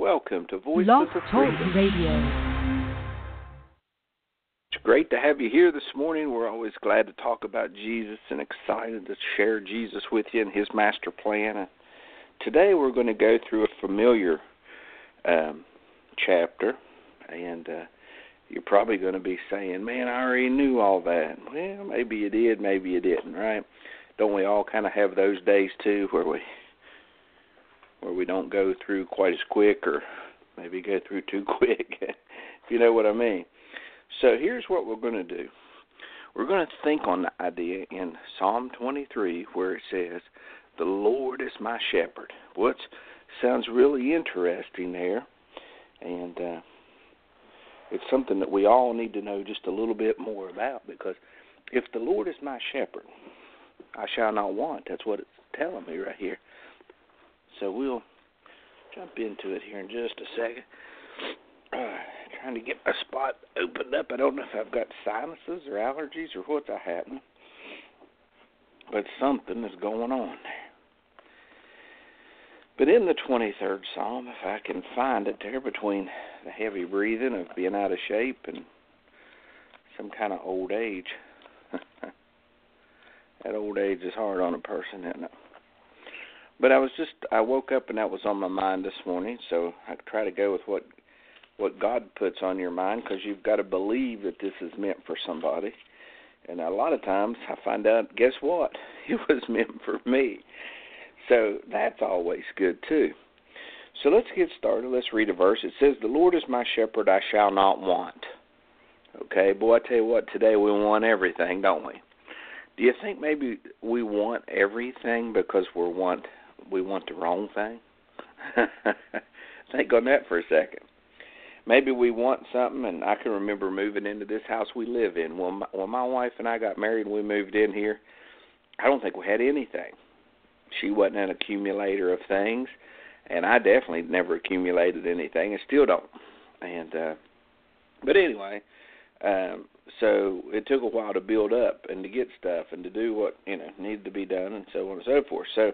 Welcome to Voices Blog of Talk Freedom. Radio. It's great to have you here this morning. We're always glad to talk about Jesus and excited to share Jesus with you and His master plan. And today we're going to go through a familiar chapter, and you're probably going to be saying, man, I already knew all that. Well, maybe you did, maybe you didn't, right? Don't we all kind of have those days too where we don't go through quite as quick, or maybe go through too quick, if you know what I mean. So here's what we're going to do. We're going to think on the idea in Psalm 23 where it says, the Lord is my shepherd. What sounds really interesting there, and it's something that we all need to know just a little bit more about, because if the Lord is my shepherd, I shall not want. That's what it's telling me right here. So we'll jump into it here in just a second. Trying to get my spot opened up. I don't know if I've got sinuses or allergies or what's happening, but something is going on there. But in the 23rd Psalm, if I can find it there between the heavy breathing of being out of shape and some kind of old age, that old age is hard on a person, isn't it? But I woke up and that was on my mind this morning, so I try to go with what God puts on your mind, because you've got to believe that this is meant for somebody. And a lot of times I find out, guess what? It was meant for me. So that's always good too. So let's get started. Let's read a verse. It says, the Lord is my shepherd, I shall not want. Okay, boy, I tell you what, today we want everything, don't we? Do you think maybe we want everything because we want the wrong thing? Think on that for a second. Maybe we want something, and I can remember moving into this house we live in. When my wife and I got married and we moved in here, I don't think we had anything. She wasn't an accumulator of things, and I definitely never accumulated anything, and still don't. But anyway, so it took a while to build up and to get stuff and to do what needed to be done, and so on and so forth. So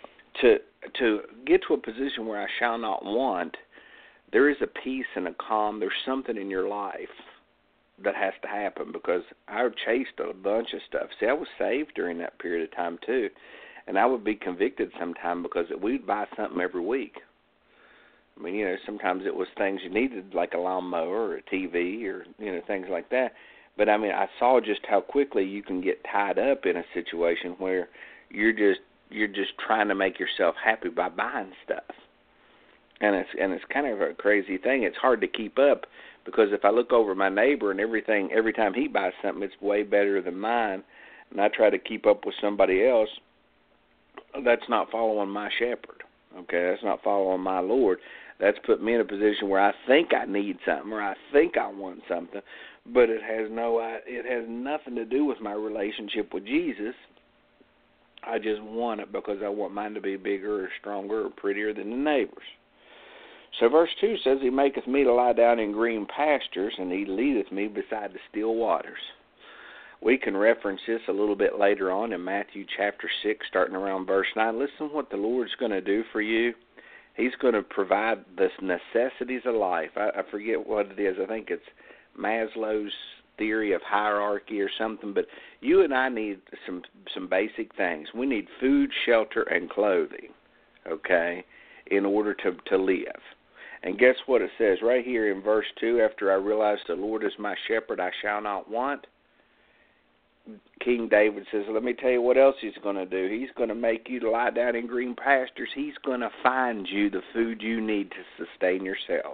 to get to a position where I shall not want, there is a peace and a calm. There's something in your life that has to happen, because I chased a bunch of stuff. See, I was saved during that period of time too, and I would be convicted sometime because we'd buy something every week. I mean, sometimes it was things you needed, like a lawnmower or a TV or, things like that. But, I mean, I saw just how quickly you can get tied up in a situation where you're just trying to make yourself happy by buying stuff. And it's kind of a crazy thing. It's hard to keep up, because if I look over my neighbor and every time he buys something, it's way better than mine, and I try to keep up with somebody else, that's not following my shepherd. Okay, that's not following my Lord. That's put me in a position where I think I need something, or I think I want something, but it has nothing to do with my relationship with Jesus. I just want it because I want mine to be bigger or stronger or prettier than the neighbor's. So verse 2 says, he maketh me to lie down in green pastures, and he leadeth me beside the still waters. We can reference this a little bit later on in Matthew chapter 6, starting around verse 9. Listen to what the Lord's going to do for you. He's going to provide the necessities of life. I forget what it is. I think it's Maslow's theory of hierarchy or something. But you and I need some basic things. We need food, shelter, and clothing, okay, in order to live. And guess what it says right here in verse 2, after I realized the Lord is my shepherd, I shall not want. King David says, let me tell you what else he's going to do. He's going to make you to lie down in green pastures. He's going to find you the food you need to sustain yourself.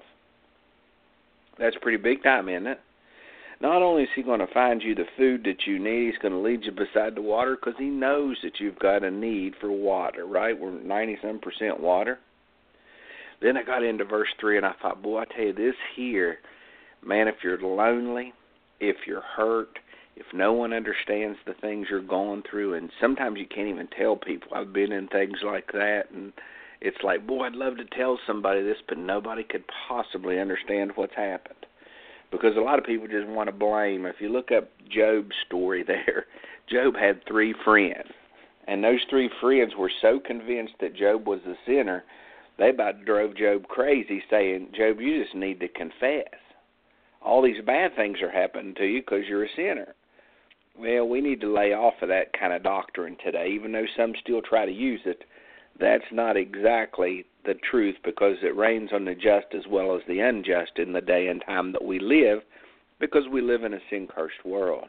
That's pretty big time, isn't it? Not only is he going to find you the food that you need, he's going to lead you beside the water, because he knows that you've got a need for water, right? We're 90-some% water. Then I got into verse 3, and I thought, boy, I tell you this here, man, if you're lonely, if you're hurt, if no one understands the things you're going through, and sometimes you can't even tell people. I've been in things like that, and it's like, boy, I'd love to tell somebody this, but nobody could possibly understand what's happened, because a lot of people just want to blame. If you look up Job's story there, Job had 3 friends, and those 3 friends were so convinced that Job was the sinner They about drove Job crazy, saying, Job, you just need to confess. All these bad things are happening to you because you're a sinner. Well, we need to lay off of that kind of doctrine today, even though some still try to use it. That's not exactly the truth, because it rains on the just as well as the unjust in the day and time that we live, because we live in a sin-cursed world.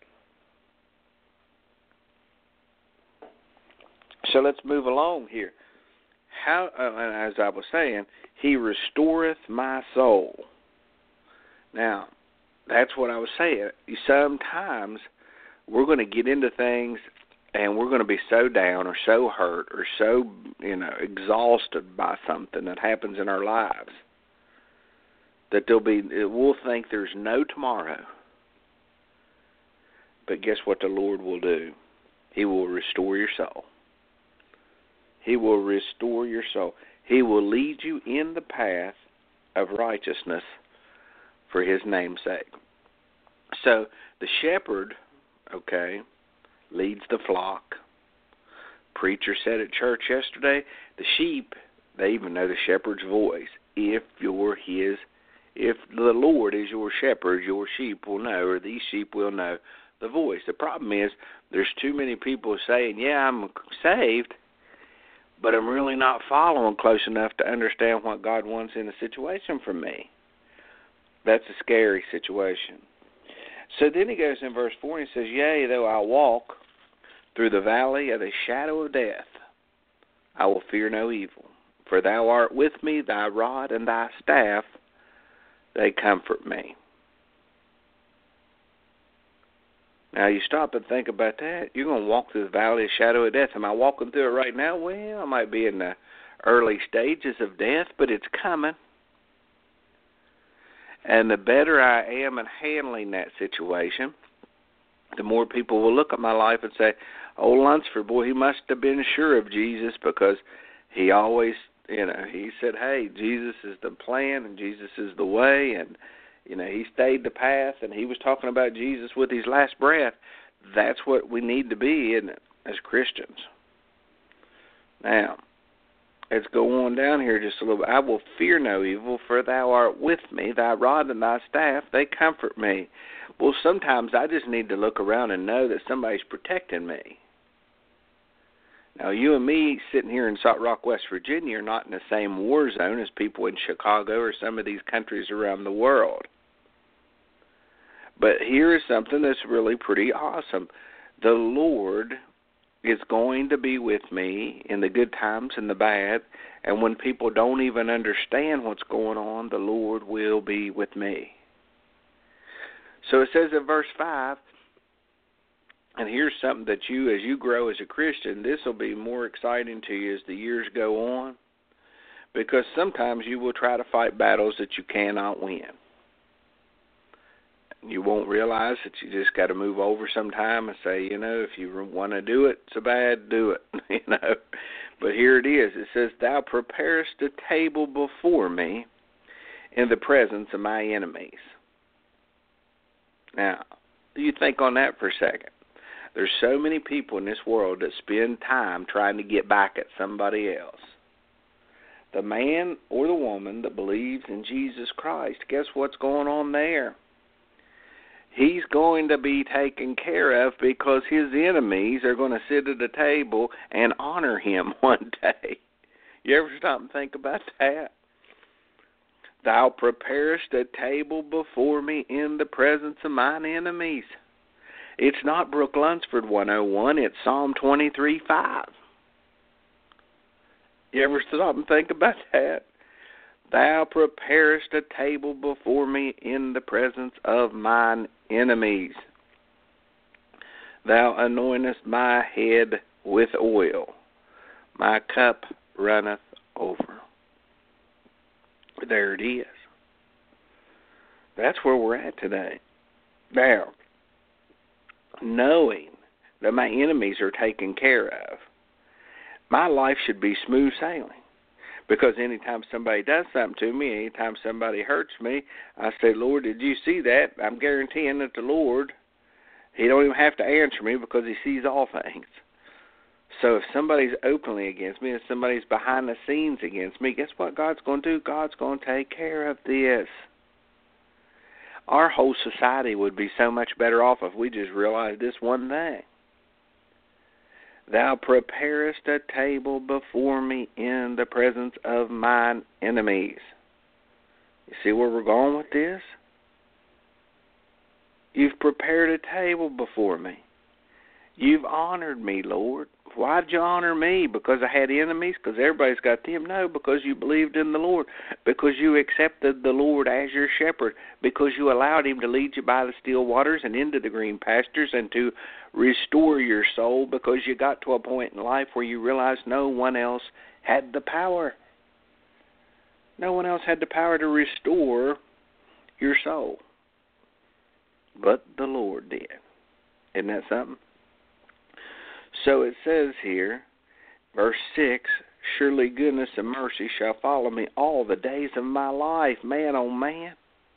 So let's move along here. How, as I was saying, he restoreth my soul. Now, that's what I was saying. Sometimes we're going to get into things and we're going to be so down or so hurt or so, exhausted by something that happens in our lives that we'll think there's no tomorrow. But guess what the Lord will do? He will restore your soul. He will restore your soul. He will lead you in the path of righteousness for his name's sake. So the shepherd, leads the flock. Preacher said at church yesterday, the sheep, they even know the shepherd's voice. If the Lord is your shepherd, your sheep will know, or these sheep will know the voice. The problem is there's too many people saying, yeah, I'm saved, but I'm really not following close enough to understand what God wants in a situation from me. That's a scary situation. So then he goes in verse 4 and he says, yea, though I walk through the valley of the shadow of death, I will fear no evil. For thou art with me, thy rod and thy staff, they comfort me. Now you stop and think about that. You're going to walk through the valley of the shadow of death. Am I walking through it right now? Well, I might be in the early stages of death, but it's coming. And the better I am in handling that situation, the more people will look at my life and say, old Lunsford, boy, he must have been sure of Jesus, because he always, he said, hey, Jesus is the plan and Jesus is the way, and, he stayed the path, and he was talking about Jesus with his last breath. That's what we need to be, isn't it, as Christians? Now, let's go on down here just a little bit. I will fear no evil, for thou art with me. Thy rod and thy staff, they comfort me. Well, sometimes I just need to look around and know that somebody's protecting me. Now, you and me sitting here in Salt Rock, West Virginia, are not in the same war zone as people in Chicago or some of these countries around the world. But here is something that's really pretty awesome. The Lord is going to be with me in the good times and the bad, and when people don't even understand what's going on, the Lord will be with me. So it says in verse 5, and here's something that as you grow as a Christian, this will be more exciting to you as the years go on, because sometimes you will try to fight battles that you cannot win. You won't realize that you just got to move over sometime and say, if you want to do it so bad, do it, But here it is. It says, thou preparest a table before me in the presence of my enemies. Now, you think on that for a second. There's so many people in this world that spend time trying to get back at somebody else. The man or the woman that believes in Jesus Christ, guess what's going on there? He's going to be taken care of, because his enemies are going to sit at the table and honor him one day. You ever stop and think about that? Thou preparest a table before me in the presence of mine enemies. It's not Brooke Lunsford 101, it's Psalm 23:5. You ever stop and think about that? Thou preparest a table before me in the presence of mine enemies. Thou anointest my head with oil. My cup runneth over. There it is. That's where we're at today. Now, knowing that my enemies are taken care of, my life should be smooth sailing. Because anytime somebody does something to me, anytime somebody hurts me, I say, Lord, did you see that? I'm guaranteeing that the Lord, he don't even have to answer me, because he sees all things. So if somebody's openly against me, if somebody's behind the scenes against me, guess what God's going to do? God's going to take care of this. Our whole society would be so much better off if we just realized this one thing. Thou preparest a table before me in the presence of mine enemies. You see where we're going with this? You've prepared a table before me. You've honored me, Lord. Why did you honor me? Because I had enemies? Because everybody's got them? No, because you believed in the Lord. Because you accepted the Lord as your shepherd. Because you allowed him to lead you by the still waters and into the green pastures and to restore your soul. Because you got to a point in life where you realized no one else had the power. No one else had the power to restore your soul. But the Lord did. Isn't that something? So it says here, verse 6, surely goodness and mercy shall follow me all the days of my life. Man, oh man.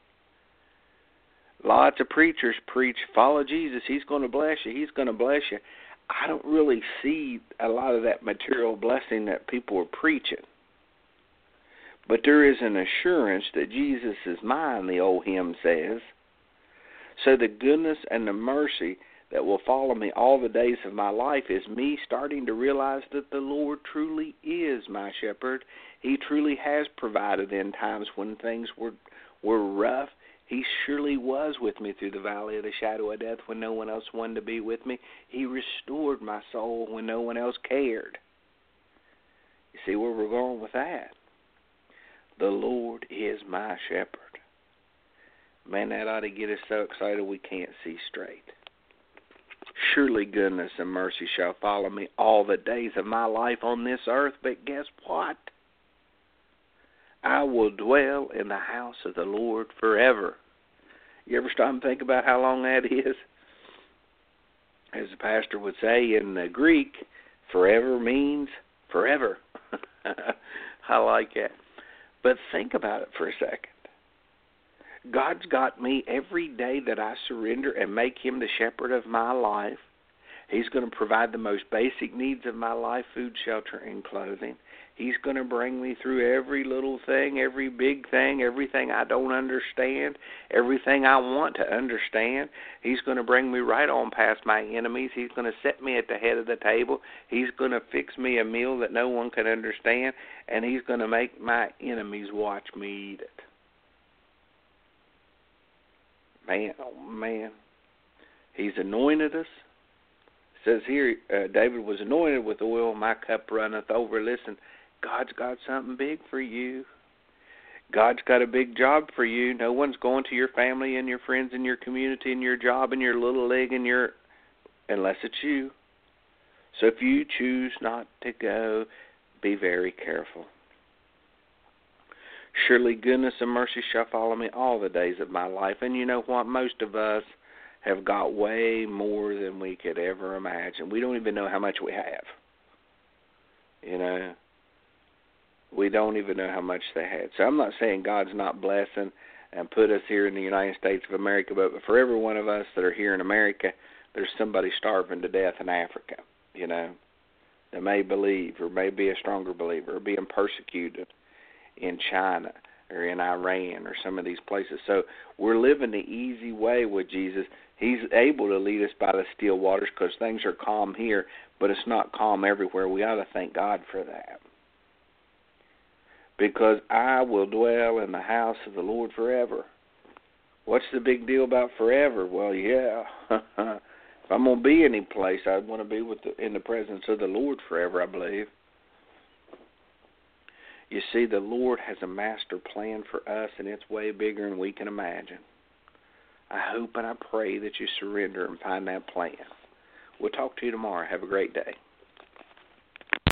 Lots of preachers preach, follow Jesus. He's going to bless you. He's going to bless you. I don't really see a lot of that material blessing that people are preaching. But there is an assurance that Jesus is mine, the old hymn says. So the goodness and the mercy that will follow me all the days of my life is me starting to realize that the Lord truly is my shepherd. He truly has provided in times when things were rough. He surely was with me through the valley of the shadow of death when no one else wanted to be with me. He restored my soul when no one else cared. You see where we're going with that? The Lord is my shepherd. Man, that ought to get us so excited we can't see straight. Surely goodness and mercy shall follow me all the days of my life on this earth. But guess what? I will dwell in the house of the Lord forever. You ever stop and think about how long that is? As the pastor would say in the Greek, forever means forever. I like that. But think about it for a second. God's got me every day that I surrender and make him the shepherd of my life. He's going to provide the most basic needs of my life, food, shelter, and clothing. He's going to bring me through every little thing, every big thing, everything I don't understand, everything I want to understand. He's going to bring me right on past my enemies. He's going to set me at the head of the table. He's going to fix me a meal that no one can understand, and he's going to make my enemies watch me eat it. Man, oh man, he's anointed us. It says here, David was anointed with oil, my cup runneth over. Listen, God's got something big for you. God's got a big job for you. No one's going to your family and your friends and your community and your job and your little league and unless it's you. So if you choose not to go, be very careful. Surely goodness and mercy shall follow me all the days of my life. And you know what? Most of us have got way more than we could ever imagine. We don't even know how much we have. You know, we don't even know how much they had. So I'm not saying God's not blessing and put us here in the United States of America, but for every one of us that are here in America, there's somebody starving to death in Africa, you know, that may believe or may be a stronger believer or being persecuted in China or in Iran or some of these places. So we're living the easy way with Jesus. He's able to lead us by the still waters because things are calm here, but it's not calm everywhere. We ought to thank God for that. Because I will dwell in the house of the Lord forever. What's the big deal about forever? Well, yeah. If I'm going to be any place, I'd want to be in the presence of the Lord forever, I believe. You see, the Lord has a master plan for us, and it's way bigger than we can imagine. I hope and I pray that you surrender and find that plan. We'll talk to you tomorrow. Have a great day.